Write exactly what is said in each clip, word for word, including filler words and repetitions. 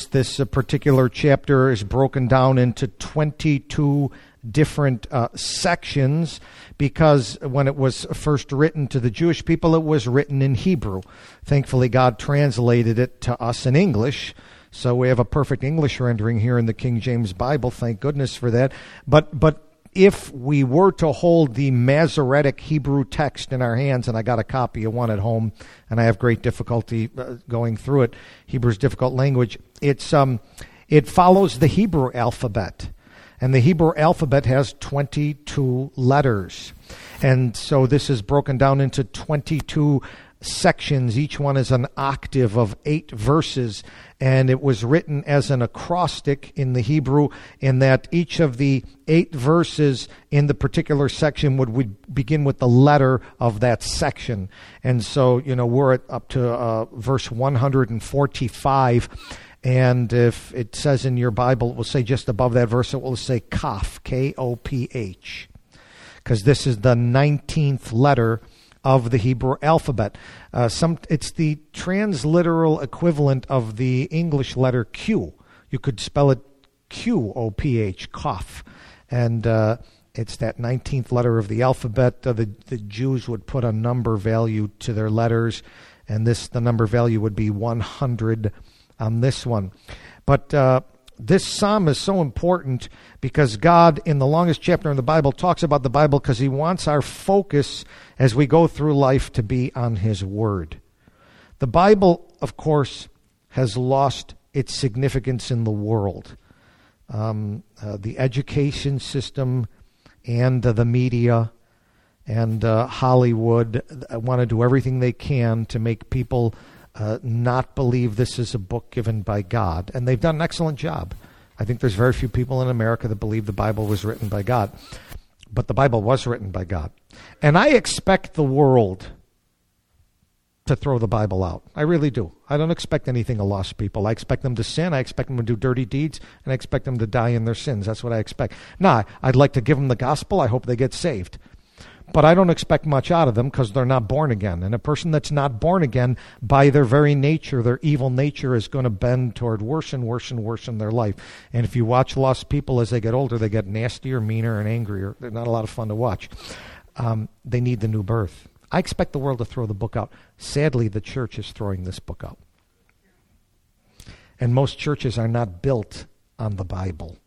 Hebrews, this uh, particular chapter is broken down into twenty-two different uh, sections, because when it was first written to the Jewish people, it was written in Hebrew. Thankfully, God translated it to us in English, so we have a perfect English rendering here in the King James Bible. Thank goodness for that. But but if we were to hold the Masoretic Hebrew text in our hands, and I got a copy of one at home, and I have great difficulty uh, going through it, Hebrew's difficult language, it's um, it follows the Hebrew alphabet. And the Hebrew alphabet has twenty-two letters. And so this is broken down into twenty-two sections. Each one is an octave of eight verses. And it was written as an acrostic in the Hebrew, in that each of the eight verses in the particular section would, would begin with the letter of that section. And so, you know, we're at, up to uh, verse one hundred forty-five. And if it says in your Bible, it will say just above that verse, it will say Kaf, K O P H, because this is the nineteenth letter of the Hebrew alphabet. Uh, some, it's the transliteral equivalent of the English letter Q. You could spell it Q O P H, Kaf. And uh, it's that nineteenth letter of the alphabet. Uh, the, the Jews would put a number value to their letters, and this the number value would be one hundred on this one. But uh, this psalm is so important because God, in the longest chapter in the Bible, talks about the Bible because he wants our focus as we go through life to be on his word. The Bible, of course, has lost its significance in the world. Um, uh, the education system and uh, the media and uh, Hollywood want to do everything they can to make people Uh, not believe this is a book given by God. And they've done an excellent job. I think there's very few people in America that believe the Bible was written by God. But the Bible was written by God. And I expect the world to throw the Bible out. I really do. I don't expect anything of lost people. I expect them to sin. I expect them to do dirty deeds. And I expect them to die in their sins. That's what I expect. Now, I'd like to give them the gospel. I hope they get saved. But I don't expect much out of them because they're not born again. And a person that's not born again, by their very nature, their evil nature is going to bend toward worse and worse and worse in their life. And if you watch lost people as they get older, they get nastier, meaner, and angrier. They're not a lot of fun to watch. Um, they need the new birth. I expect the world to throw the book out. Sadly, the church is throwing this book out. And most churches are not built on the Bible.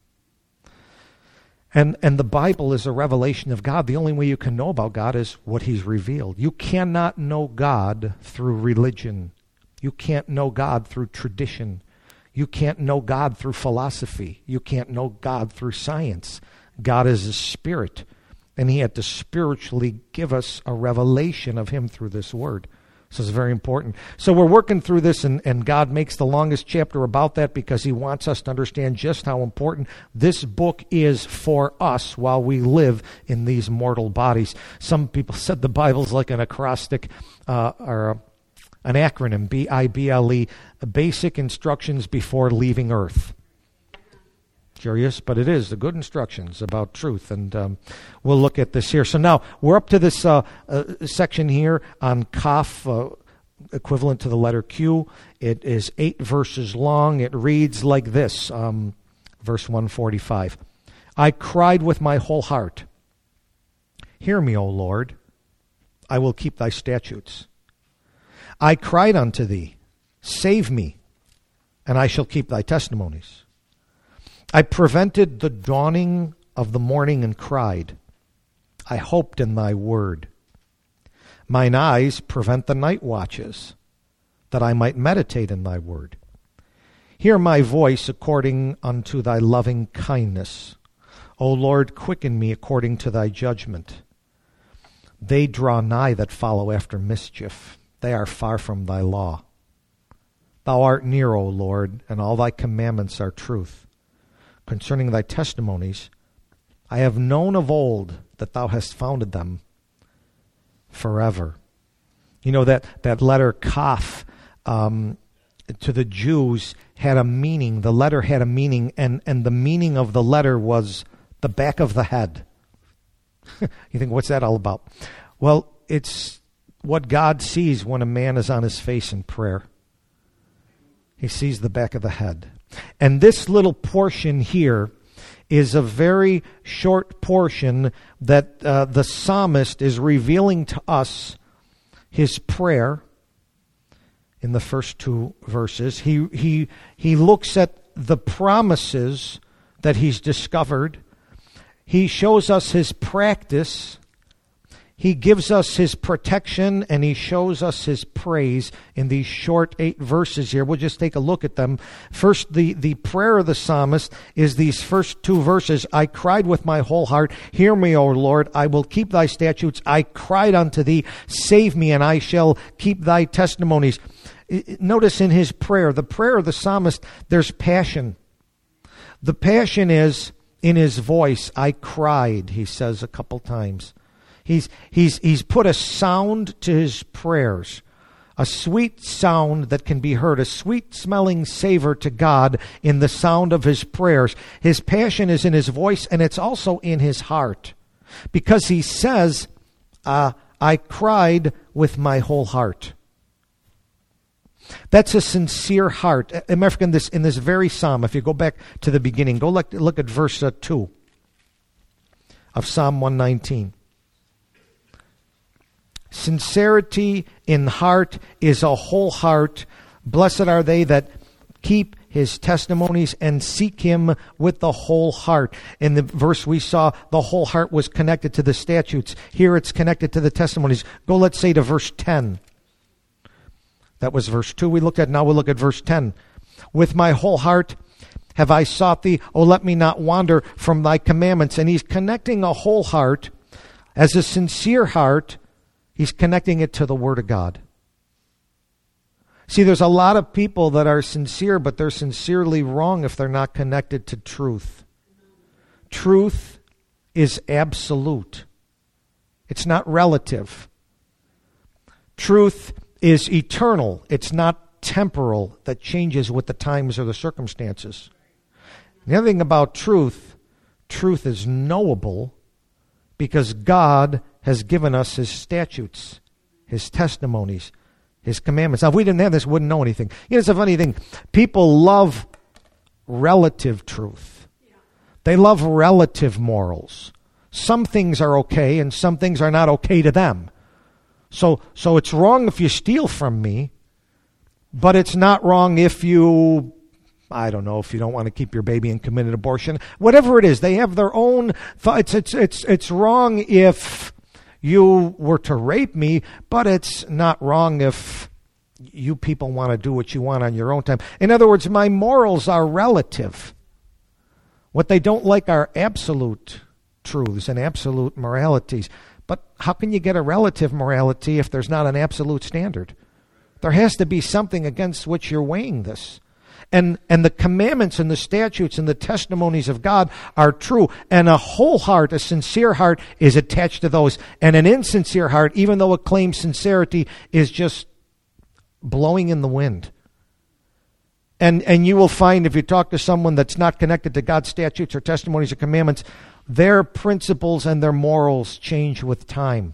And and the Bible is a revelation of God. The only way you can know about God is what he's revealed. You cannot know God through religion. You can't know God through tradition. You can't know God through philosophy. You can't know God through science. God is a spirit, and he had to spiritually give us a revelation of him through this word. So it's very important. So we're working through this, and, and God makes the longest chapter about that because he wants us to understand just how important this book is for us while we live in these mortal bodies. Some people said the Bible's like an acrostic uh, or an acronym, B I B L E, basic instructions before leaving earth. Curious, but it is the good instructions about truth, and um, we'll look at this here. So now we're up to this uh, uh, section here on Kaf, uh, equivalent to the letter Q. It is eight verses long. It reads like this, um, verse one forty-five. I cried with my whole heart. Hear me, O Lord. I will keep thy statutes. I cried unto thee. Save me, and I shall keep thy testimonies. I prevented the dawning of the morning and cried. I hoped in thy word. Mine eyes prevent the night watches, that I might meditate in thy word. Hear my voice according unto thy loving kindness. O Lord, quicken me according to thy judgment. They draw nigh that follow after mischief. They are far from thy law. Thou art near, O Lord, and all thy commandments are truth. Concerning thy testimonies, I have known of old that thou hast founded them forever. You know, that, that letter Kaf um, to the Jews had a meaning. The letter had a meaning, and, and the meaning of the letter was the back of the head. You think, what's that all about? Well, it's what God sees when a man is on his face in prayer. He sees the back of the head. And this little portion here is a very short portion that uh, the psalmist is revealing to us his prayer in the first two verses. He, he, he looks at the promises that he's discovered. He shows us his practice. He gives us his protection, and he shows us his praise in these short eight verses here. We'll just take a look at them. First, the, the prayer of the psalmist is these first two verses. I cried with my whole heart, hear me, O Lord, I will keep thy statutes. I cried unto thee, save me, and I shall keep thy testimonies. Notice in his prayer, the prayer of the psalmist, there's passion. The passion is in his voice. I cried, he says a couple times. He's, he's, he's put a sound to his prayers, a sweet sound that can be heard, a sweet-smelling savor to God in the sound of his prayers. His passion is in his voice, and it's also in his heart, because he says, uh, I cried with my whole heart. That's a sincere heart. In this, in this very psalm, if you go back to the beginning, go look, look at verse uh, two of Psalm one nineteen. Sincerity in heart is a whole heart. Blessed are they that keep his testimonies and seek him with the whole heart. In the verse we saw, the whole heart was connected to the statutes. Here it's connected to the testimonies. Go, let's say, to verse ten. That was verse two we looked at. Now we'll look at verse ten. With my whole heart have I sought thee. Oh, let me not wander from thy commandments. And he's connecting a whole heart as a sincere heart. He's connecting it to the Word of God. See, there's a lot of people that are sincere, but they're sincerely wrong if they're not connected to truth. Truth is absolute. It's not relative. Truth is eternal. It's not temporal, that changes with the times or the circumstances. The other thing about truth, truth is knowable because God has given us his statutes, his testimonies, his commandments. Now, if we didn't have this, we wouldn't know anything. You know, it's a funny thing. People love relative truth. They love relative morals. Some things are okay and some things are not okay to them. So, so it's wrong if you steal from me, but it's not wrong if you, I don't know, if you don't want to keep your baby and commit an abortion. Whatever it is, they have their own thoughts. It's, it's, it's wrong if you were to rape me, but it's not wrong if you people want to do what you want on your own time. In other words, my morals are relative. What they don't like are absolute truths and absolute moralities. But how can you get a relative morality if there's not an absolute standard? There has to be something against which you're weighing this. And and the commandments and the statutes and the testimonies of God are true. And a whole heart, a sincere heart, is attached to those. And an insincere heart, even though it claims sincerity, is just blowing in the wind. And and you will find, if you talk to someone that's not connected to God's statutes or testimonies or commandments, their principles and their morals change with time.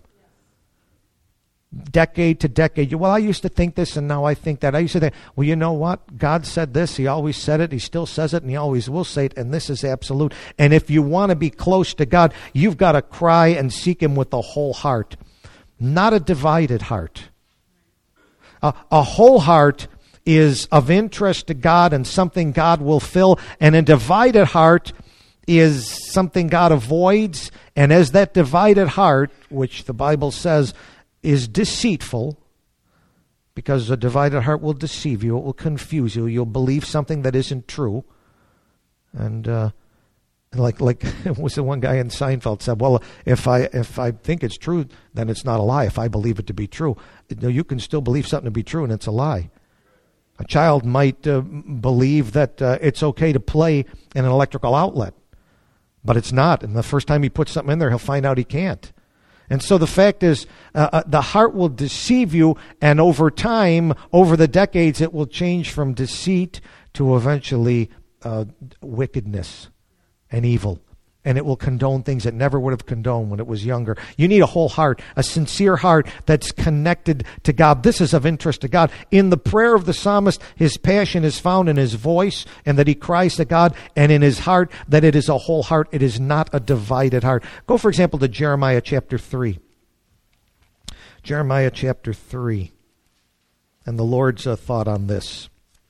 Decade to decade. Well, I used to think this and now I think that. I used to think, well, you know what? God said this. He always said it. He still says it and he always will say it. And this is absolute. And if you want to be close to God, you've got to cry and seek him with the whole heart. Not a divided heart. A, a whole heart is of interest to God and something God will fill. And a divided heart is something God avoids. And as that divided heart, which the Bible says is deceitful, because a divided heart will deceive you, it will confuse you, you'll believe something that isn't true. And uh, like like it was the one guy in Seinfeld said, well, if I if I think it's true, then it's not a lie. If I believe it to be true, no, you can still believe something to be true and it's a lie. A child might uh, believe that uh, it's okay to play in an electrical outlet, but it's not. And the first time he puts something in there, he'll find out he can't. And so the fact is, uh, uh, the heart will deceive you, and over time, over the decades, it will change from deceit to eventually uh, wickedness and evil and it will condone things it never would have condoned when it was younger. You need a whole heart, a sincere heart that's connected to God. This is of interest to God. In the prayer of the psalmist, his passion is found in his voice and that he cries to God, and in his heart that it is a whole heart. It is not a divided heart. Go, for example, to Jeremiah chapter three. Jeremiah chapter three. And the Lord's uh, thought on this.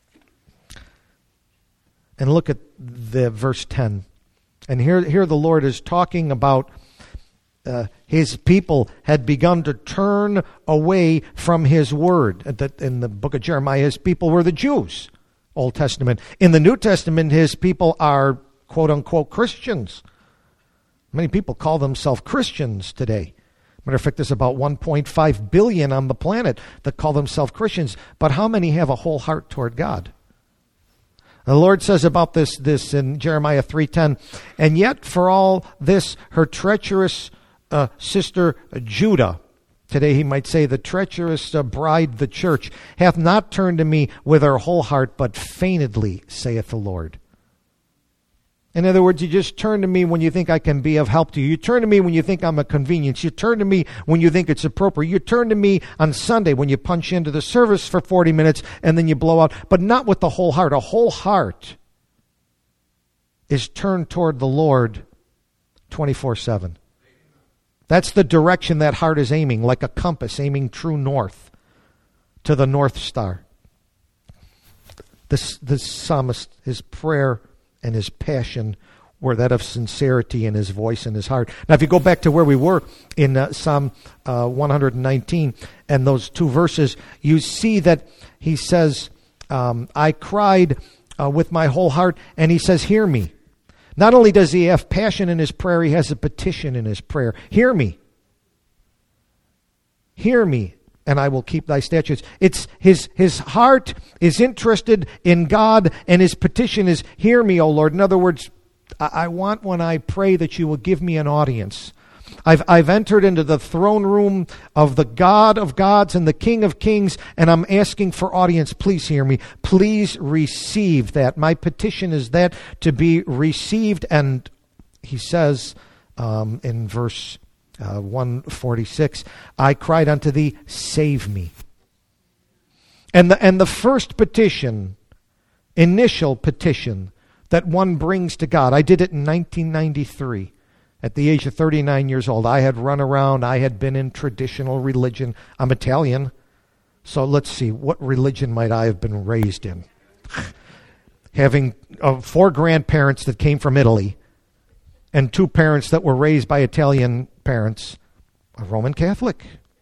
And look at the verse ten. And here, here the Lord is talking about uh, his people had begun to turn away from his word. In the book of Jeremiah, his people were the Jews, Old Testament. In the New Testament, his people are quote-unquote Christians. Many people call themselves Christians today. Matter of fact, there's about one point five billion on the planet that call themselves Christians. But how many have a whole heart toward God? The Lord says about this, this in Jeremiah three ten, and yet for all this, her treacherous uh, sister Judah, today he might say the treacherous uh, bride, the church, hath not turned to me with her whole heart, but feignedly, saith the Lord. In other words, you just turn to me when you think I can be of help to you. You turn to me when you think I'm a convenience. You turn to me when you think it's appropriate. You turn to me on Sunday when you punch into the service for forty minutes and then you blow out. But not with the whole heart. A whole heart is turned toward the Lord twenty-four seven. That's the direction that heart is aiming, like a compass aiming true north to the North Star. This, this psalmist, his prayer and his passion were that of sincerity in his voice and his heart. Now, if you go back to where we were in uh, Psalm uh, one nineteen and those two verses, you see that he says, um, I cried uh, with my whole heart, and he says, hear me. Not only does he have passion in his prayer, he has a petition in his prayer. Hear me. Hear me, and I will keep thy statutes. It's his his heart is interested in God, and his petition is, hear me, O Lord. In other words, I, I want when I pray that you will give me an audience. I've I've entered into the throne room of the God of gods and the King of kings, and I'm asking for audience. Please hear me. Please receive that. My petition is that to be received. And he says um, in verse Uh, one forty-six, I cried unto thee, save me. And the, and the first petition, initial petition that one brings to God, I did it in nineteen ninety-three. At the age of thirty-nine years old, I had run around, I had been in traditional religion. I'm Italian, so let's see, what religion might I have been raised in? Having uh, four grandparents that came from Italy, and two parents that were raised by Italian parents, a Roman Catholic.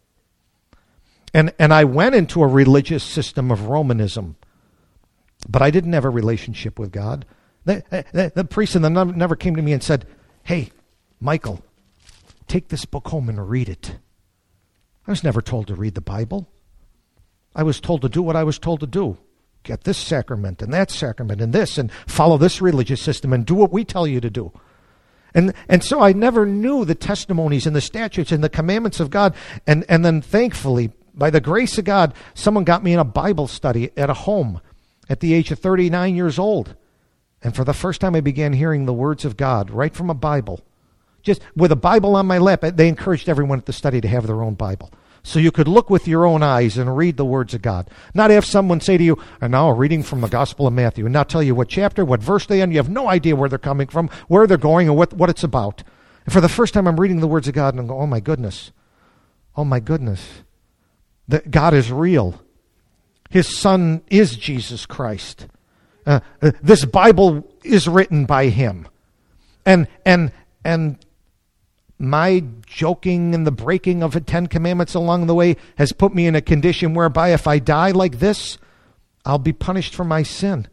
And and I went into a religious system of Romanism, but I didn't have a relationship with God. The, the, the priest and the nun never came to me and said, hey, Michael, take this book home and read it. I was never told to read the Bible. I was told to do what I was told to do. Get this sacrament and that sacrament and this, and follow this religious system and do what we tell you to do. And and so I never knew the testimonies and the statutes and the commandments of God. And, and then thankfully, by the grace of God, someone got me in a Bible study at a home at the age of thirty-nine years old. And for the first time, I began hearing the words of God right from a Bible. Just with a Bible on my lap, they encouraged everyone at the study to have their own Bible. So you could look with your own eyes and read the words of God. Not have someone say to you, and now a reading from the Gospel of Matthew, and now tell you what chapter, what verse they're in. You have no idea where they're coming from, where they're going, or what, what it's about. And for the first time, I'm reading the words of God, and I go, oh my goodness. Oh my goodness. That God is real. His Son is Jesus Christ. Uh, uh, this Bible is written by Him. And, and, and, my joking and the breaking of the Ten Commandments along the way has put me in a condition whereby if I die like this, I'll be punished for my sin.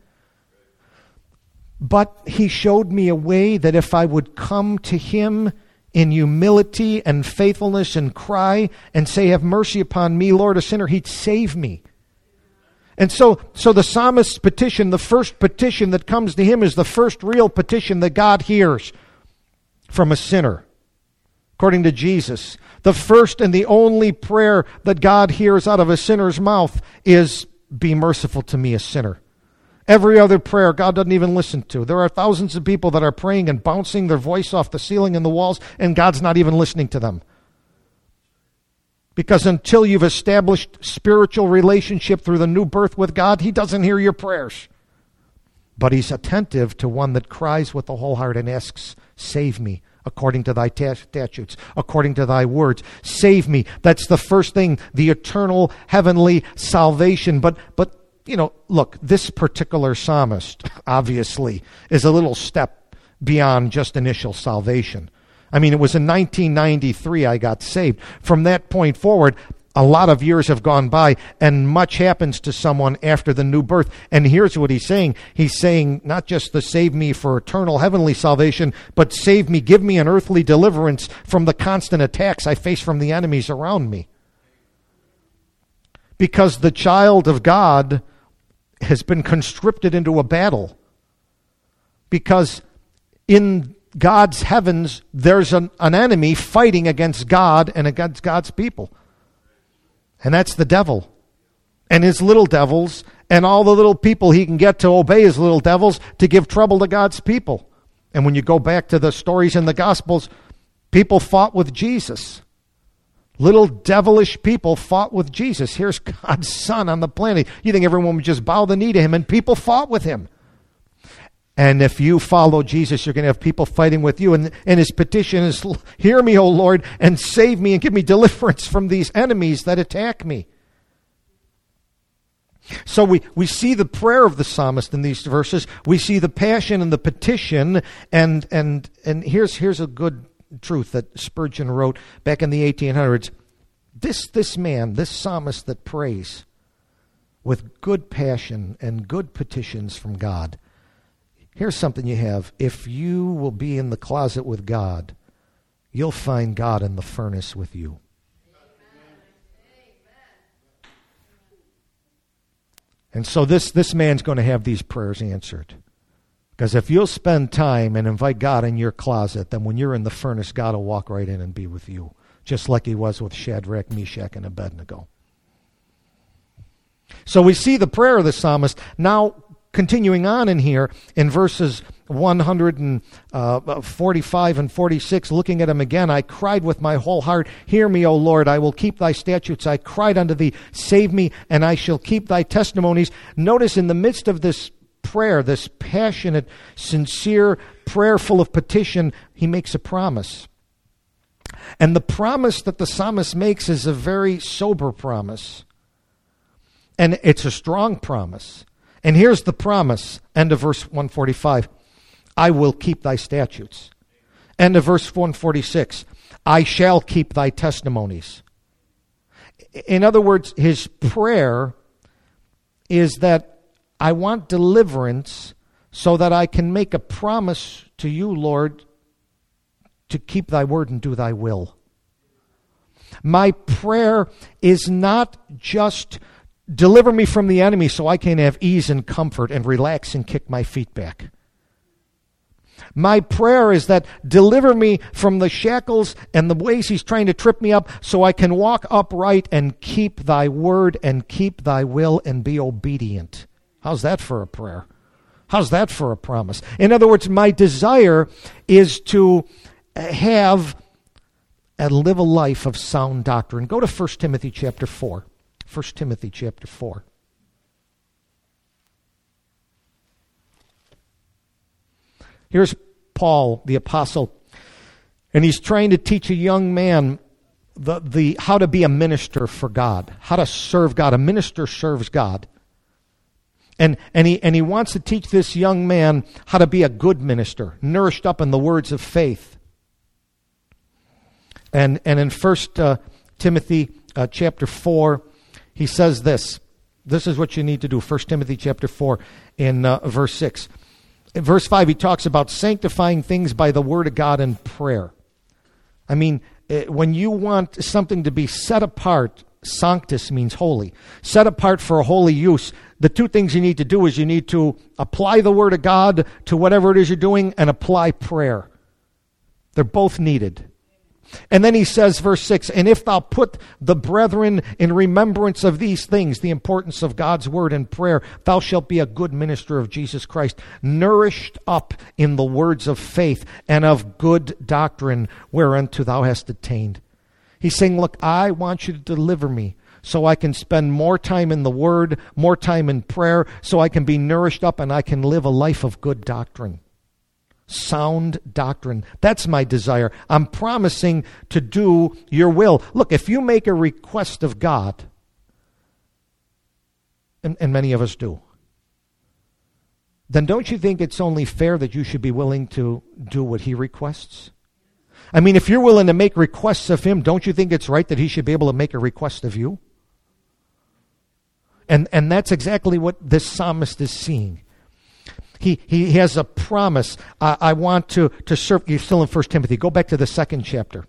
But He showed me a way that if I would come to Him in humility and faithfulness and cry and say, have mercy upon me, Lord, a sinner, He'd save me. And so, so the psalmist's petition, the first petition that comes to him, is the first real petition that God hears from a sinner. According to Jesus, the first and the only prayer that God hears out of a sinner's mouth is, be merciful to me, a sinner. Every other prayer God doesn't even listen to. There are thousands of people that are praying and bouncing their voice off the ceiling and the walls, and God's not even listening to them. Because until you've established spiritual relationship through the new birth with God, He doesn't hear your prayers. But He's attentive to one that cries with the whole heart and asks, save me according to thy statutes, according to thy words. Save me. That's the first thing, the eternal heavenly salvation. But, but you know, look, this particular psalmist, obviously, is a little step beyond just initial salvation. I mean, it was in nineteen ninety-three I got saved. From that point forward, a lot of years have gone by, and much happens to someone after the new birth. And here's what he's saying. He's saying not just to save me for eternal heavenly salvation, but save me, give me an earthly deliverance from the constant attacks I face from the enemies around me. Because the child of God has been conscripted into a battle. Because in God's heavens, there's an, an enemy fighting against God and against God's people. And that's the devil and his little devils and all the little people he can get to obey his little devils to give trouble to God's people. And when you go back to the stories in the Gospels, people fought with Jesus. Little devilish people fought with Jesus. Here's God's Son on the planet. You think everyone would just bow the knee to Him, and people fought with Him. And if you follow Jesus, you're going to have people fighting with you. And, and His petition is, hear me, O Lord, and save me and give me deliverance from these enemies that attack me. So we, we see the prayer of the psalmist in these verses. We see the passion and the petition. And, and, and here's, here's a good truth that Spurgeon wrote back in the eighteen hundreds. This, this man, this psalmist that prays with good passion and good petitions from God, here's something you have. If you will be in the closet with God, you'll find God in the furnace with you. And so this, this man's going to have these prayers answered. Because if you'll spend time and invite God in your closet, then when you're in the furnace, God will walk right in and be with you. Just like He was with Shadrach, Meshach, and Abednego. So we see the prayer of the psalmist. Now, continuing on in here, in verses one forty-five and forty-six, looking at him again, I cried with my whole heart, hear me, O Lord, I will keep thy statutes. I cried unto thee, save me, and I shall keep thy testimonies. Notice in the midst of this prayer, this passionate, sincere prayer full of petition, he makes a promise. And the promise that the psalmist makes is a very sober promise. And it's a strong promise. And here's the promise, end of verse one forty-five. I will keep thy statutes. End of verse one forty-six. I shall keep thy testimonies. In other words, his prayer is that I want deliverance so that I can make a promise to you, Lord, to keep thy word and do thy will. My prayer is not just deliver me from the enemy so I can have ease and comfort and relax and kick my feet back. My prayer is that deliver me from the shackles and the ways he's trying to trip me up so I can walk upright and keep thy word and keep thy will and be obedient. How's that for a prayer? How's that for a promise? In other words, my desire is to have and live a life of sound doctrine. Go to First Timothy chapter four. First Timothy chapter four. Here's Paul, the apostle, and he's trying to teach a young man the, the how to be a minister for God, how to serve God. A minister serves God. And, and, he, and he wants to teach this young man how to be a good minister, nourished up in the words of faith. And, and in First uh, Timothy uh, chapter four, he says this. This is what you need to do. First Timothy chapter four in uh, verse six. In verse five, he talks about sanctifying things by the word of God and prayer. I mean, when you want something to be set apart, sanctus means holy. Set apart for a holy use. The two things you need to do is you need to apply the word of God to whatever it is you're doing and apply prayer. They're both needed. And then he says, verse six, and if thou put the brethren in remembrance of these things, the importance of God's word and prayer, thou shalt be a good minister of Jesus Christ, nourished up in the words of faith and of good doctrine, whereunto thou hast attained. He's saying, look, I want you to deliver me so I can spend more time in the word, more time in prayer, so I can be nourished up and I can live a life of good doctrine. Sound doctrine. That's my desire. I'm promising to do your will. Look, if you make a request of God, and, and many of us do, then don't you think it's only fair that you should be willing to do what he requests? I mean, if you're willing to make requests of him, don't you think it's right that he should be able to make a request of you? And and that's exactly what this psalmist is seeing. He he has a promise. Uh, I want to, to serve. You're still in First Timothy. Go back to the second chapter.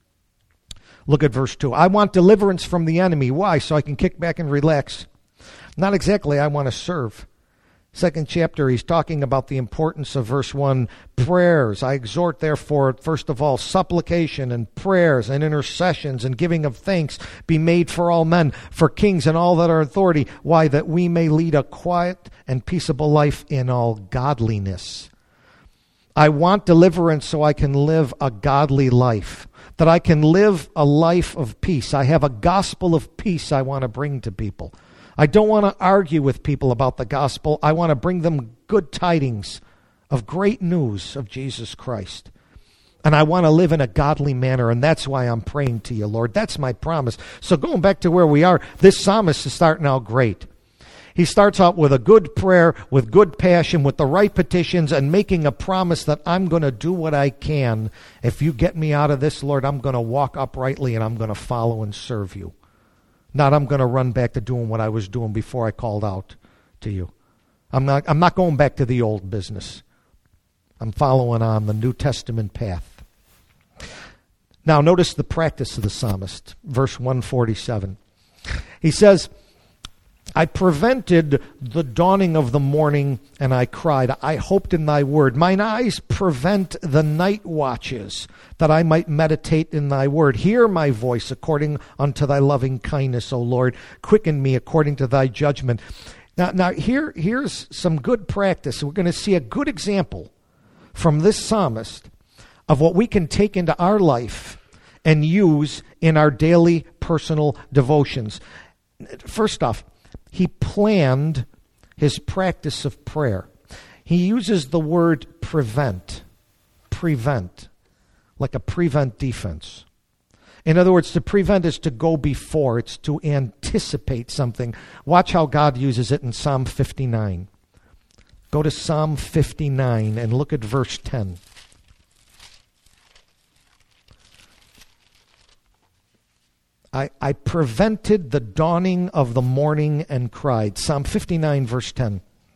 Look at verse two. I want deliverance from the enemy. Why? So I can kick back and relax. Not exactly I want to serve. Second chapter, he's talking about the importance of verse one, prayers. I exhort, therefore, first of all, supplication and prayers and intercessions and giving of thanks be made for all men, for kings and all that are in authority. Why? That we may lead a quiet and peaceable life in all godliness. I want deliverance so I can live a godly life, that I can live a life of peace. I have a gospel of peace I want to bring to people. I don't want to argue with people about the gospel. I want to bring them good tidings of great news of Jesus Christ. And I want to live in a godly manner, and that's why I'm praying to you, Lord. That's my promise. So going back to where we are, this psalmist is starting out great. He starts out with a good prayer, with good passion, with the right petitions, and making a promise that I'm going to do what I can. If you get me out of this, Lord, I'm going to walk uprightly, and I'm going to follow and serve you. Not I'm going to run back to doing what I was doing before I called out to you. I'm not I'm not going back to the old business. I'm following on the New Testament path. Now notice the practice of the psalmist, verse one forty-seven. He says, I prevented the dawning of the morning, and I cried. I hoped in thy word. Mine eyes prevent the night watches, that I might meditate in thy word. Hear my voice according unto thy loving kindness, O Lord. Quicken me according to thy judgment. Now, now here, here's some good practice. We're going to see a good example from this psalmist of what we can take into our life and use in our daily personal devotions. First off, he planned his practice of prayer. He uses the word prevent, prevent, like a prevent defense. In other words, to prevent is to go before. It's to anticipate something. Watch how God uses it in Psalm fifty-nine. Go to Psalm fifty-nine and look at verse ten. I, I prevented the dawning of the morning and cried. Psalm fifty-nine, verse ten.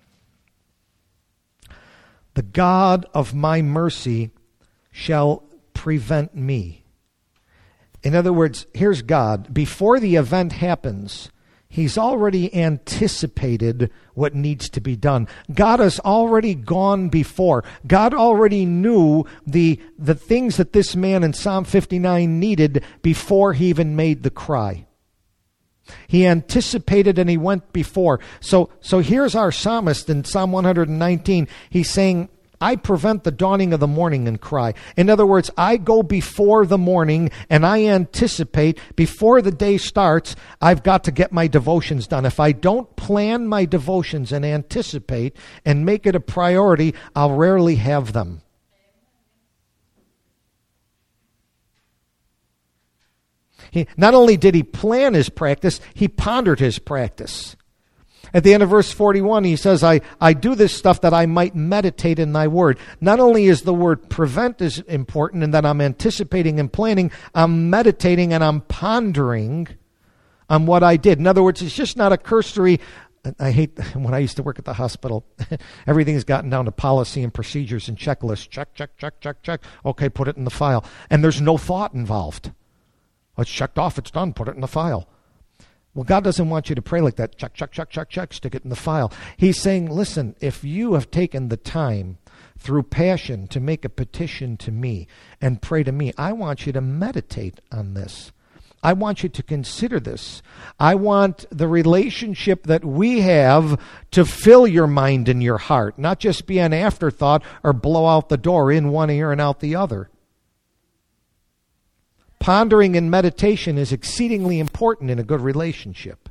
The God of my mercy shall prevent me. In other words, here's God. Before the event happens, he's already anticipated what needs to be done. God has already gone before. God already knew the, the things that this man in Psalm fifty-nine needed before he even made the cry. He anticipated and he went before. So, so here's our psalmist in Psalm one nineteen. He's saying, I prevent the dawning of the morning and cry. In other words, I go before the morning and I anticipate before the day starts, I've got to get my devotions done. If I don't plan my devotions and anticipate and make it a priority, I'll rarely have them. He, not only did he plan his practice, he pondered his practice. At the end of verse forty-one, he says, I, I do this stuff that I might meditate in thy word. Not only is the word prevent is important in that I'm anticipating and planning, I'm meditating and I'm pondering on what I did. In other words, it's just not a cursory, I hate when I used to work at the hospital, everything's gotten down to policy and procedures and checklists. Check, check, check, check, check. Okay, put it in the file. And there's no thought involved. It's checked off, it's done, put it in the file. Well, God doesn't want you to pray like that. Check, check, check, check, check, stick it in the file. He's saying, listen, if you have taken the time through passion to make a petition to me and pray to me. I want you to meditate on this. I want you to consider this. I want the relationship that we have to fill your mind and your heart, not just be an afterthought or blow out the door in one ear and out the other. Pondering and meditation is exceedingly important in a good relationship.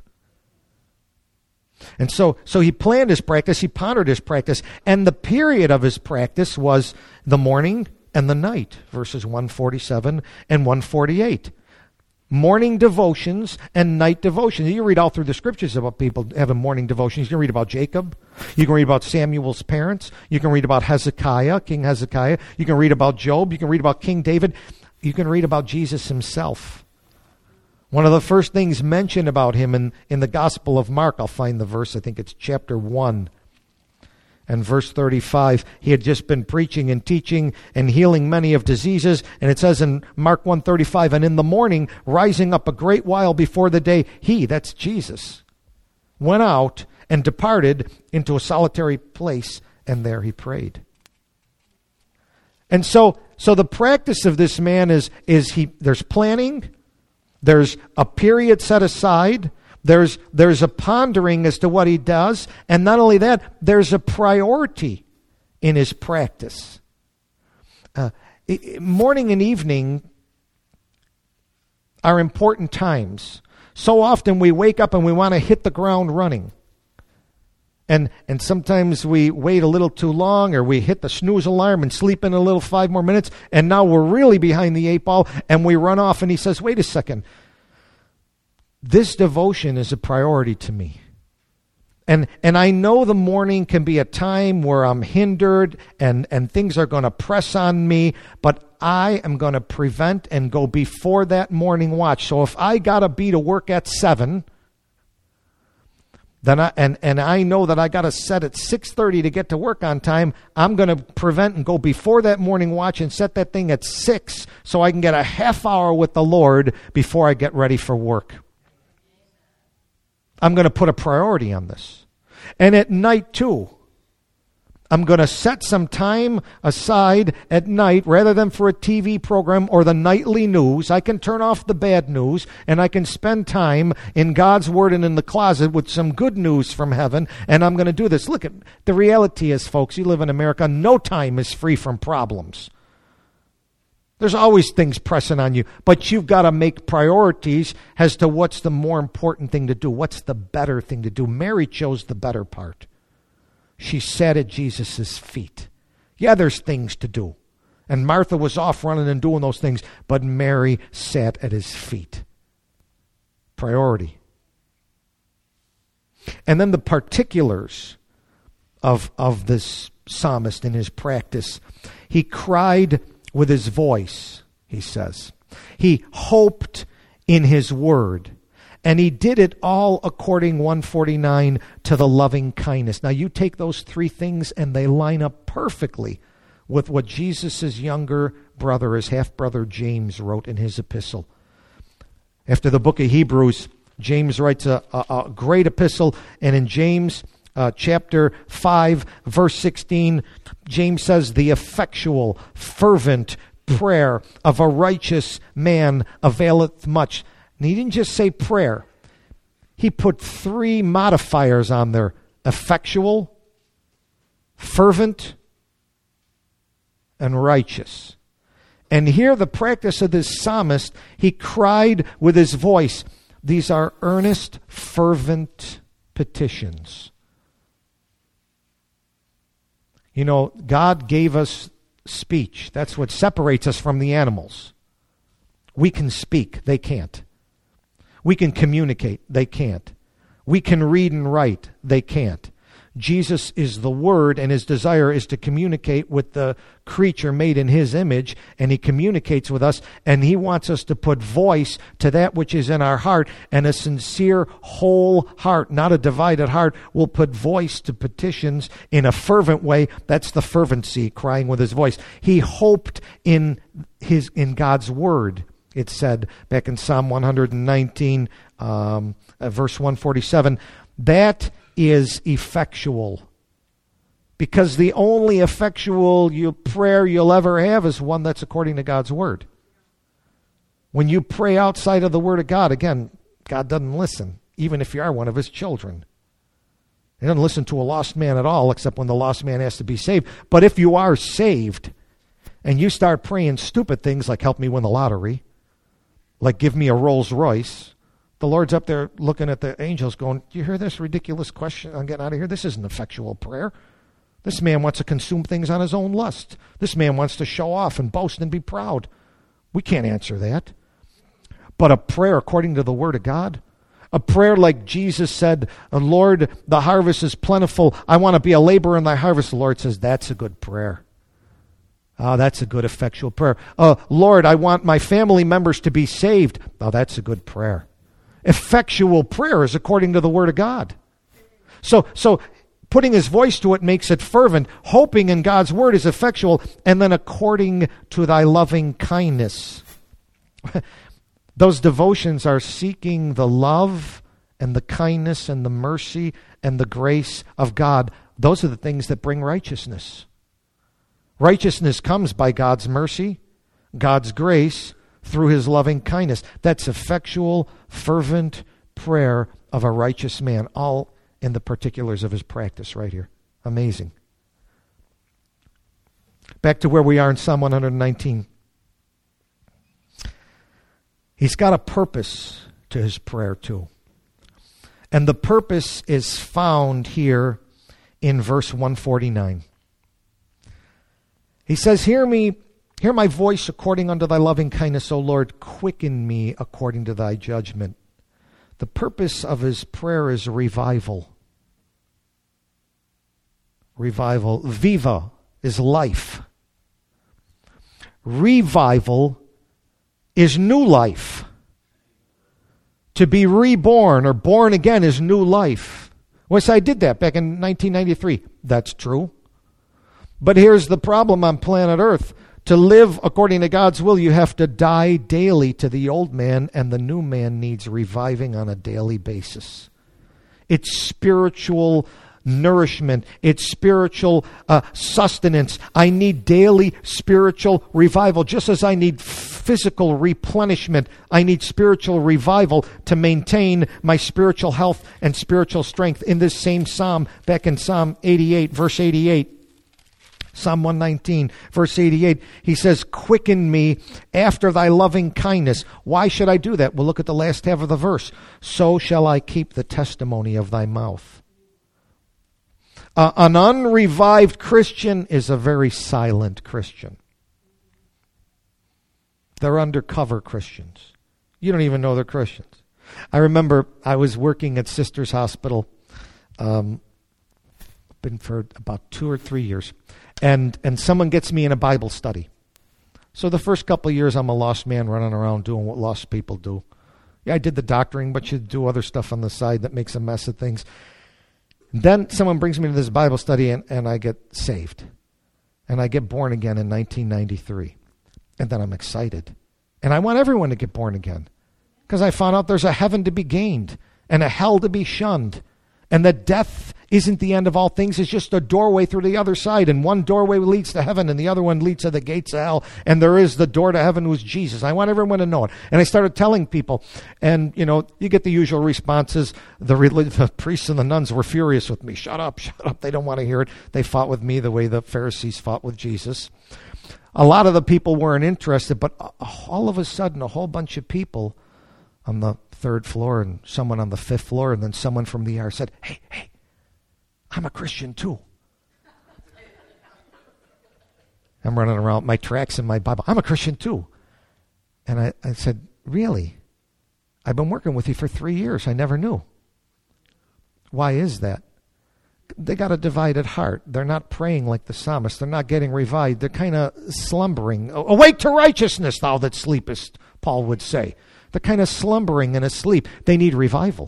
And so, so he planned his practice, he pondered his practice, and the period of his practice was the morning and the night, verses one forty-seven and one forty-eight. Morning devotions and night devotions. You read all through the scriptures about people having morning devotions. You can read about Jacob. You can read about Samuel's parents. You can read about Hezekiah, King Hezekiah. You can read about Job. You can read about King David. You can read about Jesus himself. One of the first things mentioned about him in, in the Gospel of Mark, I'll find the verse, I think it's chapter one. And verse thirty-five, he had just been preaching and teaching and healing many of diseases. And it says in Mark one thirty-five, and in the morning, rising up a great while before the day, he, that's Jesus, went out and departed into a solitary place, and there he prayed. And so, so the practice of this man is, is he, there's planning, there's a period set aside, There's there's a pondering as to what he does, and not only that, there's a priority in his practice. Uh, morning and evening are important times. So often we wake up and we want to hit the ground running. And and sometimes we wait a little too long, or we hit the snooze alarm and sleep in a little five more minutes, and now we're really behind the eight ball, and we run off, and he says, wait a second. This devotion is a priority to me. And and I know the morning can be a time where I'm hindered and, and things are going to press on me, but I am going to prevent and go before that morning watch. So if I got to be to work at seven, then I, and, and I know that I got to set at six thirty to get to work on time, I'm going to prevent and go before that morning watch and set that thing at six so I can get a half hour with the Lord before I get ready for work. I'm going to put a priority on this. And at night, too, I'm going to set some time aside at night rather than for a T V program or the nightly news. I can turn off the bad news and I can spend time in God's Word and in the closet with some good news from heaven. And I'm going to do this. Look, at the reality is, folks, you live in America, no time is free from problems. There's always things pressing on you, but you've got to make priorities as to what's the more important thing to do, what's the better thing to do. Mary chose the better part. She sat at Jesus' feet. Yeah, there's things to do. And Martha was off running and doing those things, but Mary sat at his feet. Priority. And then the particulars of, of this psalmist in his practice. He cried with his voice, he says. He hoped in his word. And he did it all according, one forty-nine, to the loving kindness. Now you take those three things and they line up perfectly with what Jesus' younger brother, his half-brother James, wrote in his epistle. After the book of Hebrews, James writes a, a, a great epistle, and in James Uh, chapter five, verse sixteen, James says, the effectual, fervent prayer of a righteous man availeth much. And he didn't just say prayer. He put three modifiers on there. Effectual, fervent, and righteous. And here the practice of this psalmist, he cried with his voice. These are earnest, fervent petitions. You know, God gave us speech. That's what separates us from the animals. We can speak. They can't. We can communicate. They can't. We can read and write. They can't. Jesus is the Word, and his desire is to communicate with the creature made in his image, and he communicates with us, and he wants us to put voice to that which is in our heart, and a sincere, whole heart, not a divided heart, will put voice to petitions in a fervent way. That's the fervency, crying with his voice. He hoped in his in God's Word, it said back in Psalm one nineteen, um, uh, verse one forty-seven, that is effectual. Because the only effectual you, prayer you'll ever have is one that's according to God's Word. When you pray outside of the Word of God, again, God doesn't listen, even if you are one of His children. He doesn't listen to a lost man at all, except when the lost man has to be saved. But if you are saved, and you start praying stupid things like help me win the lottery, like give me a Rolls Royce, the Lord's up there looking at the angels going, do you hear this ridiculous question? I'm getting out of here. This isn't effectual prayer. This man wants to consume things on his own lust. This man wants to show off and boast and be proud. We can't answer that. But a prayer according to the Word of God, a prayer like Jesus said, Lord, the harvest is plentiful. I want to be a laborer in thy harvest. The Lord says, that's a good prayer. Oh, that's a good effectual prayer. Uh, Lord, I want my family members to be saved. Oh, that's a good prayer. Effectual prayer is according to the Word of God. So, so putting his voice to it makes it fervent. Hoping in God's Word is effectual. And then according to thy loving kindness. Those devotions are seeking the love and the kindness and the mercy and the grace of God. Those are the things that bring righteousness. Righteousness comes by God's mercy, God's grace, through His loving kindness. That's effectual, fervent prayer of a righteous man, all in the particulars of his practice right here. Amazing. Back to where we are in Psalm one nineteen. He's got a purpose to his prayer too. And the purpose is found here in verse one forty-nine. He says, Hear me, hear my voice according unto thy loving kindness, O Lord, quicken me according to thy judgment. The purpose of his prayer is revival. Revival. Viva is life. Revival is new life. To be reborn or born again is new life. Well, so I did that back in nineteen ninety-three. That's true. But here's the problem on planet Earth. To live according to God's will, you have to die daily to the old man, and the new man needs reviving on a daily basis. It's spiritual nourishment. It's spiritual uh, sustenance. I need daily spiritual revival. Just as I need physical replenishment, I need spiritual revival to maintain my spiritual health and spiritual strength. In this same psalm, back in Psalm eighty-eight, verse eighty-eight, Psalm one nineteen, verse eighty-eight, he says, quicken me after thy loving kindness. Why should I do that? We'll look at the last half of the verse. So shall I keep the testimony of thy mouth. Uh, an unrevived Christian is a very silent Christian. They're undercover Christians. You don't even know they're Christians. I remember I was working at Sisters Hospital, um, been for about two or three years, and, and someone gets me in a Bible study. So the first couple of years I'm a lost man running around doing what lost people do. Yeah, I did the doctoring, but you do other stuff on the side that makes a mess of things. Then someone brings me to this Bible study, and, and I get saved. And I get born again in nineteen ninety-three. And then I'm excited. And I want everyone to get born again. Because I found out there's a heaven to be gained and a hell to be shunned. And that death isn't the end of all things. It's just a doorway through the other side. And one doorway leads to heaven and the other one leads to the gates of hell. And there is the door to heaven who's Jesus. I want everyone to know it. And I started telling people. And, you know, you get the usual responses. The, the priests and the nuns were furious with me. Shut up, shut up. They don't want to hear it. They fought with me the way the Pharisees fought with Jesus. A lot of the people weren't interested, but all of a sudden a whole bunch of people on the third floor and someone on the fifth floor and then someone from the E R said, hey, hey, I'm a Christian too. I'm running around with my tracts and my Bible. I'm a Christian too. And I, I said, really? I've been working with you for three years. I never knew. Why is that? They got a divided heart. They're not praying like the psalmist. They're not getting revived. They're kind of slumbering. Awake to righteousness, thou that sleepest, Paul would say. They're kind of slumbering and asleep. They need revival.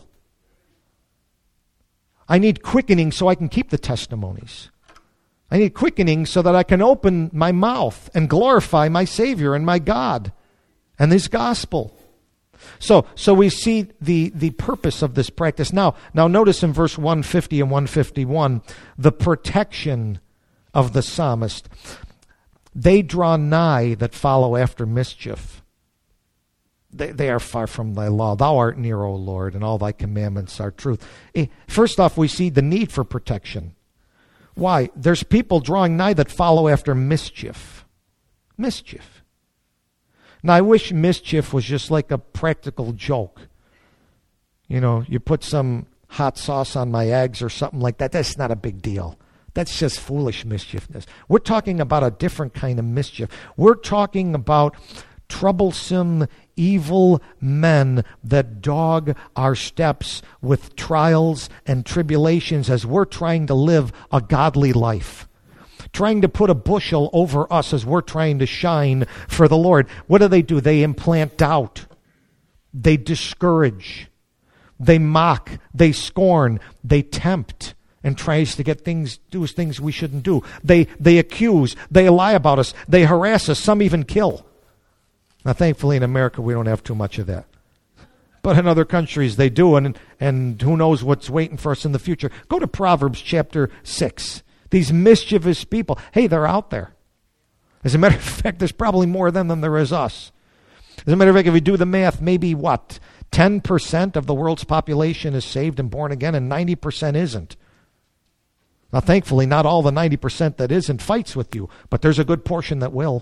I need quickening so I can keep the testimonies. I need quickening so that I can open my mouth and glorify my Savior and my God and His gospel. So, so we see the, the purpose of this practice. Now, now notice in verse one fifty and one fifty-one, the protection of the psalmist. They draw nigh that follow after mischief. They, they are far from thy law. Thou art near, O Lord, and all thy commandments are truth. First off, we see the need for protection. Why? There's people drawing nigh that follow after mischief. Mischief. Now, I wish mischief was just like a practical joke. You know, you put some hot sauce on my eggs or something like that. That's not a big deal. That's just foolish mischiefness. We're talking about a different kind of mischief. We're talking about troublesome, evil men that dog our steps with trials and tribulations as we're trying to live a godly life. Trying to put a bushel over us as we're trying to shine for the Lord. What do they do? They implant doubt. They discourage. They mock. They scorn. They tempt and tries to get things, do things we shouldn't do. They, they accuse. They lie about us. They harass us. Some even kill. Now, thankfully, in America, we don't have too much of that. But in other countries, they do, and, and who knows what's waiting for us in the future. Go to Proverbs chapter six. These mischievous people, hey, they're out there. As a matter of fact, there's probably more of them than there is us. As a matter of fact, if we do the math, maybe what? ten percent of the world's population is saved and born again, and ninety percent isn't. Now, thankfully, not all the ninety percent that isn't fights with you, but there's a good portion that will.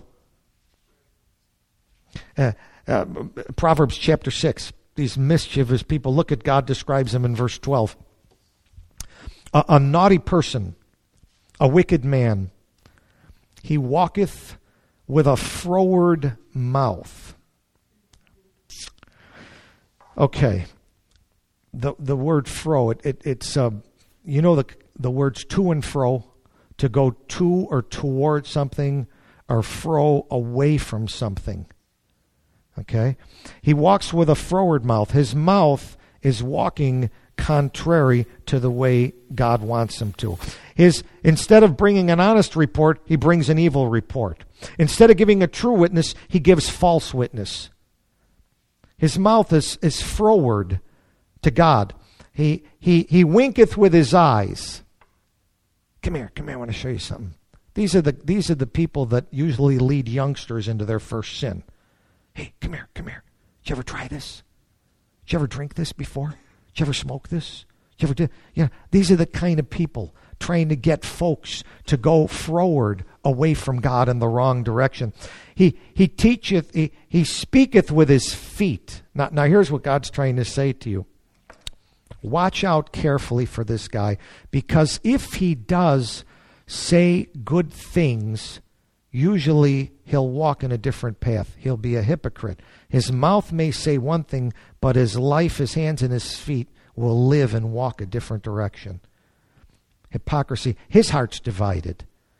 Uh, uh, Proverbs chapter six. These mischievous people, look at God describes them in verse twelve. A, a naughty person, a wicked man, he walketh with a froward mouth. Okay, the the word fro, it, it it's uh, you know the the words to and fro, to go to or toward something, or fro away from something. Okay? He walks with a froward mouth. His mouth is walking contrary to the way God wants him to. His, instead of bringing an honest report, he brings an evil report. Instead of giving a true witness, he gives false witness. His mouth is, is froward to God. He, he, he winketh with his eyes. Come here, come here, I want to show you something. These are the, these are the people that usually lead youngsters into their first sin. Hey, come here, come here. Did you ever try this? Did you ever drink this before? Did you ever smoke this? Did you ever do? You know, these are the kind of people trying to get folks to go froward away from God in the wrong direction. He he teacheth, he, he speaketh with his feet. Now, now here's what God's trying to say to you. Watch out carefully for this guy, because if he does say good things, usually he'll walk in a different path. He'll be a hypocrite. His mouth may say one thing, but his life, his hands and his feet will live and walk a different direction. Hypocrisy. His heart's divided.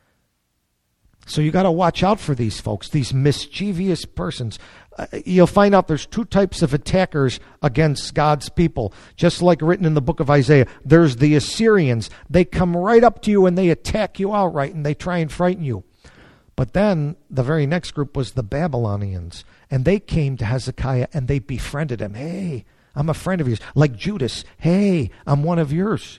So you got to watch out for these folks, these mischievous persons. Uh, you'll find out there's two types of attackers against God's people. Just like written in the book of Isaiah, there's the Assyrians. They come right up to you and they attack you outright and they try and frighten you. But then the very next group was the Babylonians. And they came to Hezekiah and they befriended him. Hey, I'm a friend of yours. Like Judas. Hey, I'm one of yours.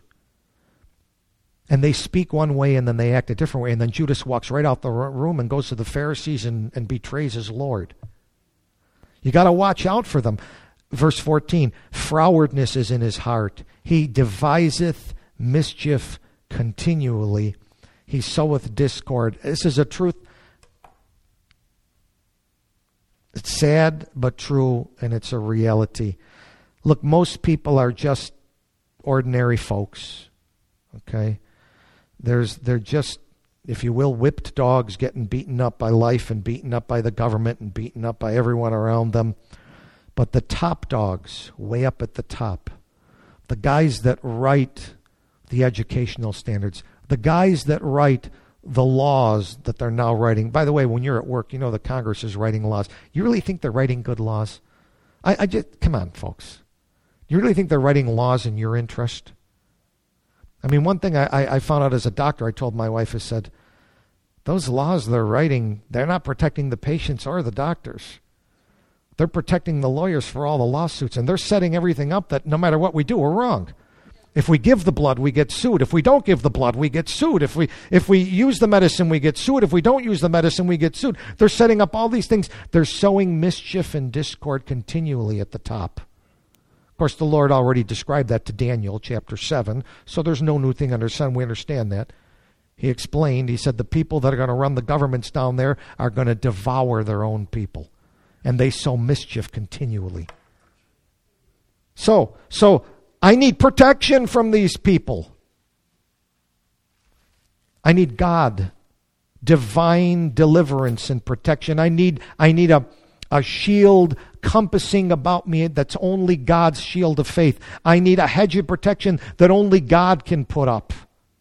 And they speak one way and then they act a different way. And then Judas walks right out the room and goes to the Pharisees and, and betrays his Lord. You got to watch out for them. Verse fourteen, frowardness is in his heart. He deviseth mischief continually. He soweth discord. This is a truth. It's sad but true, and it's a reality. Look, most people are just ordinary folks. Okay? There's they're just, if you will, whipped dogs getting beaten up by life and beaten up by the government and beaten up by everyone around them. But the top dogs, way up at the top, the guys that write the educational standards, the guys that write the laws that they're now writing. By the way, when you're at work, you know the Congress is writing laws. You really think they're writing good laws? I, I just, come on, folks. You really think they're writing laws in your interest? I mean, one thing I, I found out as a doctor, I told my wife, I said, those laws they're writing, they're not protecting the patients or the doctors. They're protecting the lawyers for all the lawsuits, and they're setting everything up that no matter what we do, we're wrong. If we give the blood, we get sued. If we don't give the blood, we get sued. If we if we use the medicine, we get sued. If we don't use the medicine, we get sued. They're setting up all these things. They're sowing mischief and discord continually at the top. Of course, the Lord already described that to Daniel, chapter seven, so there's no new thing under the sun. We understand that. He explained, he said, the people that are going to run the governments down there are going to devour their own people. And they sow mischief continually. So, so I need protection from these people. I need God, divine deliverance and protection. I need, I need a, a shield compassing about me that's only God's shield of faith. I need a hedge of protection that only God can put up.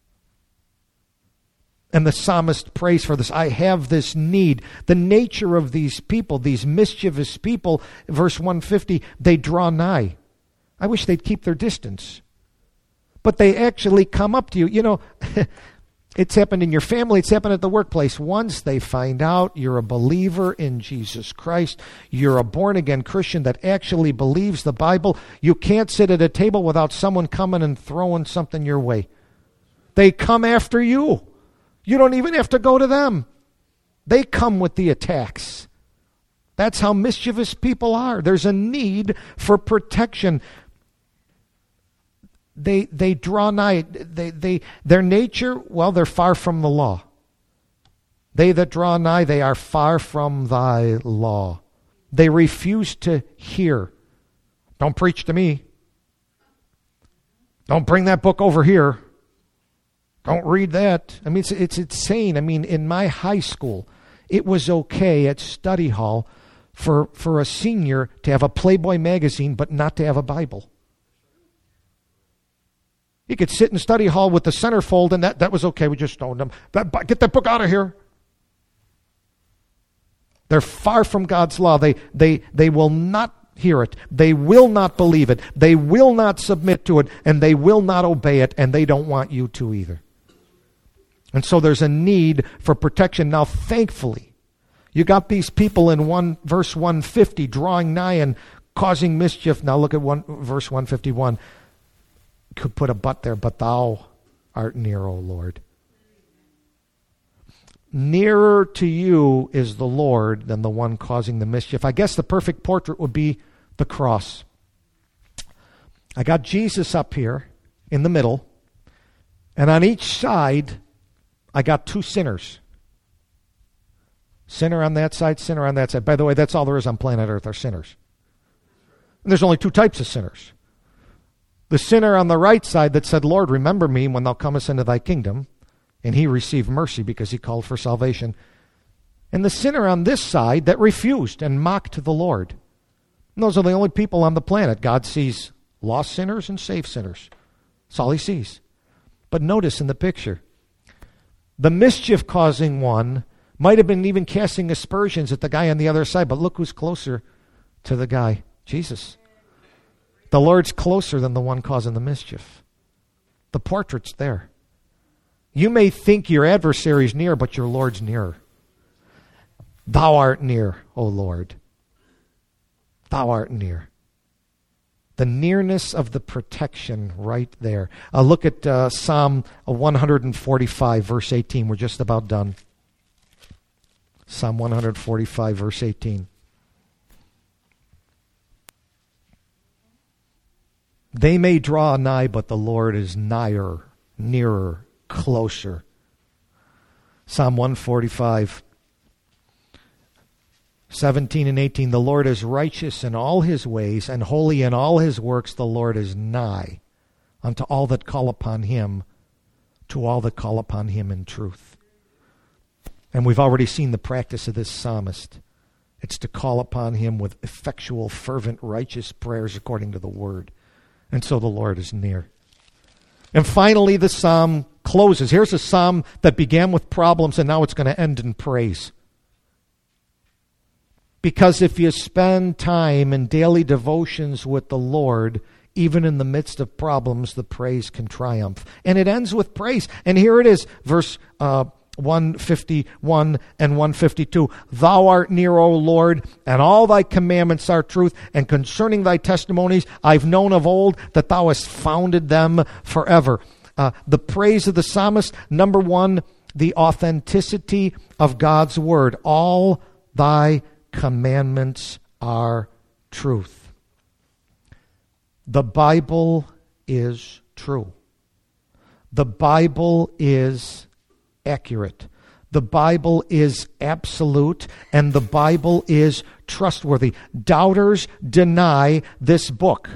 And the psalmist prays for this. I have this need. The nature of these people, these mischievous people, verse one fifty, they draw nigh. I wish they'd keep their distance. But they actually come up to you. You know, it's happened in your family. It's happened at the workplace. Once they find out you're a believer in Jesus Christ, you're a born-again Christian that actually believes the Bible, you can't sit at a table without someone coming and throwing something your way. They come after you. You don't even have to go to them. They come with the attacks. That's how mischievous people are. There's a need for protection. They they draw nigh. They they their nature, well, they're far from the law. They that draw nigh, they are far from thy law. They refuse to hear. Don't preach to me. Don't bring that book over here. Don't read that. I mean, it's, it's insane. I mean, in my high school, it was okay at study hall for, for a senior to have a Playboy magazine, but not to have a Bible. He could sit in study hall with the centerfold, and that, that was okay. We just stoned him. That, get that book out of here. They're far from God's law. They, they, they will not hear it. They will not believe it. They will not submit to it, and they will not obey it, and they don't want you to either. And so there's a need for protection. Now, thankfully, you got these people in one verse one fifty drawing nigh and causing mischief. Now look at one, verse one fifty-one. Could put a but there, but thou art near, O Lord. Nearer to you is the Lord than the one causing the mischief. I guess the perfect portrait would be the cross. I got Jesus up here in the middle, and on each side, I got two sinners. Sinner on that side, sinner on that side. By the way, that's all there is on planet Earth are sinners. And there's only two types of sinners. The sinner on the right side that said, Lord, remember me when thou comest into thy kingdom. And he received mercy because he called for salvation. And the sinner on this side that refused and mocked the Lord. And those are the only people on the planet. God sees lost sinners and saved sinners. That's all he sees. But notice in the picture, the mischief-causing one might have been even casting aspersions at the guy on the other side, but look who's closer to the guy, Jesus. The Lord's closer than the one causing the mischief. The portrait's there. You may think your adversary's near, but your Lord's nearer. Thou art near, O Lord. Thou art near. The nearness of the protection right there. Uh, look at uh, Psalm one forty-five, verse eighteen. We're just about done. Psalm one forty-five, verse eighteen. They may draw nigh, but the Lord is nigher, nearer, closer. Psalm one forty-five, seventeen and eighteen. The Lord is righteous in all his ways, and holy in all his works. The Lord is nigh unto all that call upon him, to all that call upon him in truth. And we've already seen the practice of this psalmist. It's to call upon him with effectual, fervent, righteous prayers according to the word. And so the Lord is near. And finally, the psalm closes. Here's a psalm that began with problems, and now it's going to end in praise. Because if you spend time in daily devotions with the Lord, even in the midst of problems, the praise can triumph. And it ends with praise. And here it is, verse uh, one fifty-one and one fifty-two. Thou art near, O Lord, and all thy commandments are truth, and concerning thy testimonies I've known of old, that thou hast founded them forever. Uh, the praise of the psalmist, number one, the authenticity of God's word. All thy commandments are truth. The Bible is true. The Bible is accurate. The Bible is absolute, and the Bible is trustworthy. Doubters deny this book.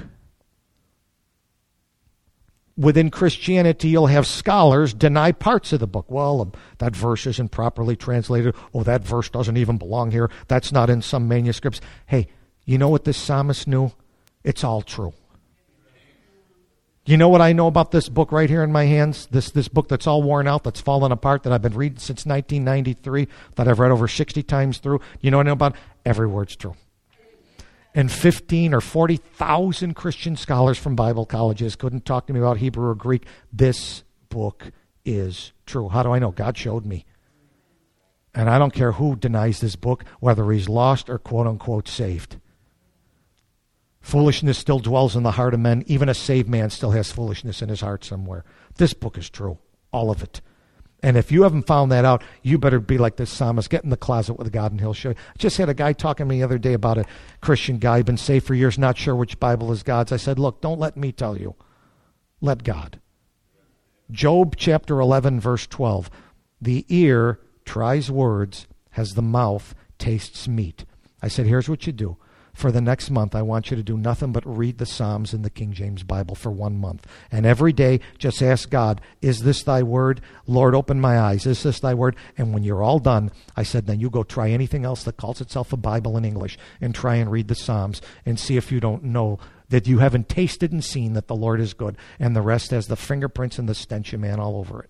Within Christianity, you'll have scholars deny parts of the book. Well, that verse isn't properly translated. Oh, that verse doesn't even belong here. That's not in some manuscripts. Hey, you know what this psalmist knew? It's all true. You know what I know about this book right here in my hands? This this book that's all worn out, that's fallen apart, that I've been reading since nineteen ninety-three, that I've read over sixty times through. You know what I know about? Every word's true. And fifteen or forty thousand Christian scholars from Bible colleges couldn't talk to me about Hebrew or Greek. This book is true. How do I know? God showed me. And I don't care who denies this book, whether he's lost or quote-unquote saved. Foolishness still dwells in the heart of men. Even a saved man still has foolishness in his heart somewhere. This book is true. All of it. And if you haven't found that out, you better be like this psalmist. Get in the closet with God and he'll show you. I just had a guy talking to me the other day about a Christian guy, been saved for years, not sure which Bible is God's. I said, look, don't let me tell you. Let God. Job chapter eleven, verse twelve. The ear tries words, as the mouth tastes meat. I said, here's what you do. For the next month, I want you to do nothing but read the Psalms in the King James Bible for one month. And every day, just ask God, is this thy word? Lord, open my eyes. Is this thy word? And when you're all done, I said, then you go try anything else that calls itself a Bible in English and try and read the Psalms and see if you don't know that you haven't tasted and seen that the Lord is good. And the rest has the fingerprints and the stench of man all over it.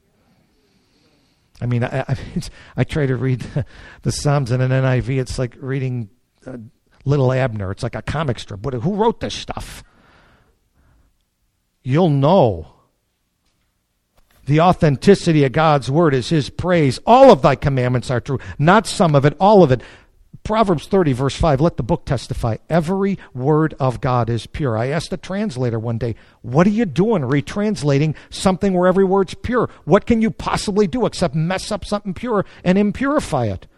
I mean, I, I, I try to read the Psalms in an N I V. It's like reading Uh, Little Abner. It's like a comic strip. What, who wrote this stuff? You'll know. The authenticity of God's word is his praise. All of thy commandments are true. Not some of it, all of it. Proverbs thirty, verse five, let the book testify. Every word of God is pure. I asked the translator one day, what are you doing retranslating something where every word's pure? What can you possibly do except mess up something pure and impurify it?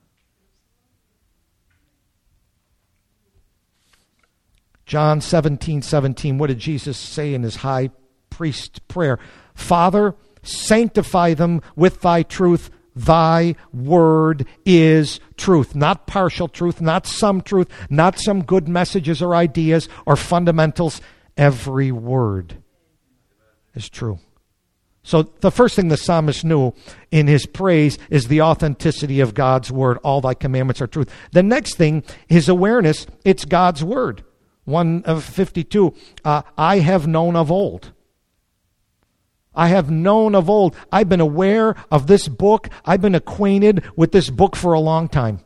John seventeen, seventeen, what did Jesus say in his high priest prayer? Father, sanctify them with thy truth. Thy word is truth. Not partial truth, not some truth, not some good messages or ideas or fundamentals. Every word is true. So the first thing the psalmist knew in his praise is the authenticity of God's word. All thy commandments are truth. The next thing, his awareness, it's God's word. one of fifty-two, uh, I have known of old. I have known of old. I've been aware of this book. I've been acquainted with this book for a long time.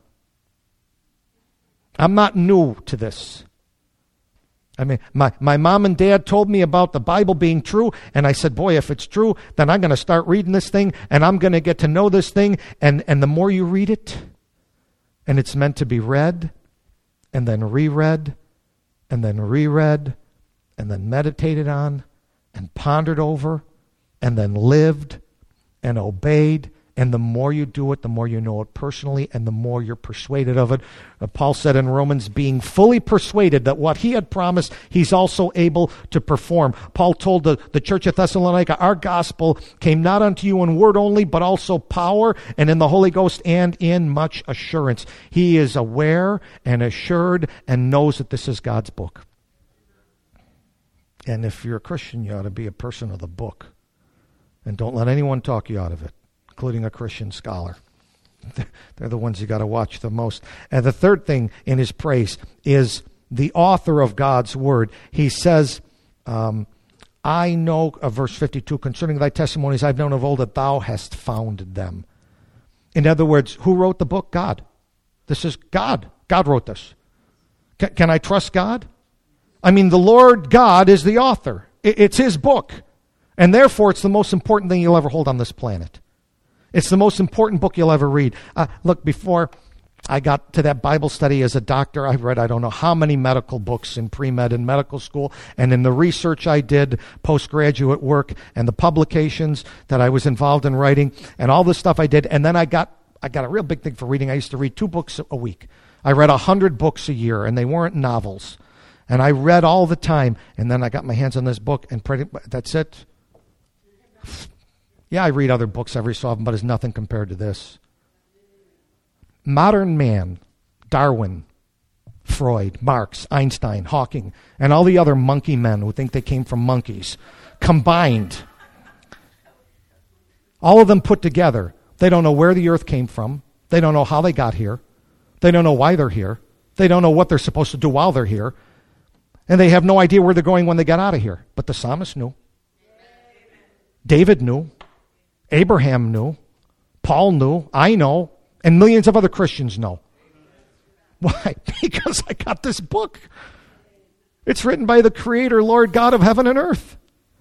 I'm not new to this. I mean, my, my mom and dad told me about the Bible being true, and I said, boy, if it's true, then I'm going to start reading this thing, and I'm going to get to know this thing, and, and the more you read it, and it's meant to be read, and then reread, and then reread, and then meditated on, and pondered over, and then lived, and obeyed. And the more you do it, the more you know it personally, and the more you're persuaded of it. Uh, Paul said in Romans, being fully persuaded that what he had promised, he's also able to perform. Paul told the, the church at Thessalonica, our gospel came not unto you in word only, but also power, and in the Holy Ghost, and in much assurance. He is aware and assured and knows that this is God's book. And if you're a Christian, you ought to be a person of the book. And don't let anyone talk you out of it, including a Christian scholar. They're the ones you got to watch the most. And the third thing in his praise is the author of God's word. He says, um, I know, uh, verse fifty-two, concerning thy testimonies I've known of old that thou hast founded them. In other words, who wrote the book? God. This is God. God wrote this. C- can I trust God? I mean, the Lord God is the author. I- it's his book. And therefore, it's the most important thing you'll ever hold on this planet. It's the most important book you'll ever read. Uh, look, before I got to that Bible study as a doctor, I read I don't know how many medical books in pre-med and medical school, and in the research I did, postgraduate work, and the publications that I was involved in writing, and all the stuff I did, and then I got I got a real big thing for reading. I used to read two books a week. I read a hundred books a year, and they weren't novels. And I read all the time, and then I got my hands on this book, and pretty, that's it. Yeah, I read other books every so often, but it's nothing compared to this. Modern man, Darwin, Freud, Marx, Einstein, Hawking, and all the other monkey men who think they came from monkeys, combined, all of them put together, they don't know where the earth came from. They don't know how they got here. They don't know why they're here. They don't know what they're supposed to do while they're here. And they have no idea where they're going when they get out of here. But the psalmist knew. David knew. Abraham knew. Paul knew. I know. And millions of other Christians know. Why? Because I got this book. It's written by the Creator, Lord God of heaven and earth.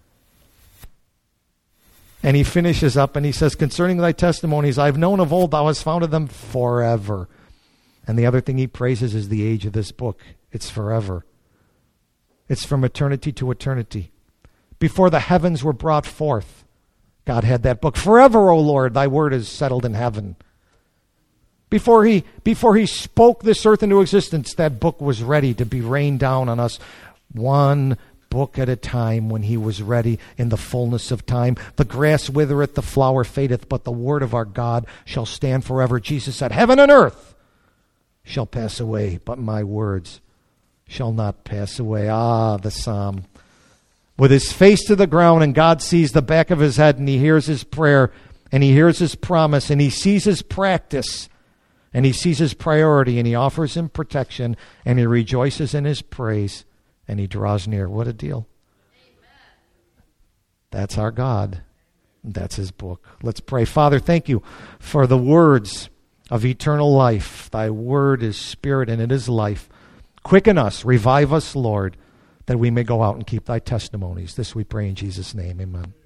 And he finishes up and he says, concerning thy testimonies, I've known of old, thou hast founded them forever. And the other thing he praises is the age of this book. It's forever. It's from eternity to eternity. Before the heavens were brought forth, God had that book. Forever, O Lord, thy word is settled in heaven. Before he, before he spoke this earth into existence, that book was ready to be rained down on us. One book at a time when he was ready in the fullness of time. The grass withereth, the flower fadeth, but the word of our God shall stand forever. Jesus said, heaven and earth shall pass away, but my words shall not pass away. Ah, the psalm. With his face to the ground, and God sees the back of his head, and he hears his prayer, and he hears his promise, and he sees his practice, and he sees his priority, and he offers him protection, and he rejoices in his praise, and he draws near. What a deal. Amen. That's our God. That's his book. Let's pray. Father, thank you for the words of eternal life. Thy word is spirit, and it is life. Quicken us, revive us, Lord, that we may go out and keep thy testimonies. This we pray in Jesus' name. Amen.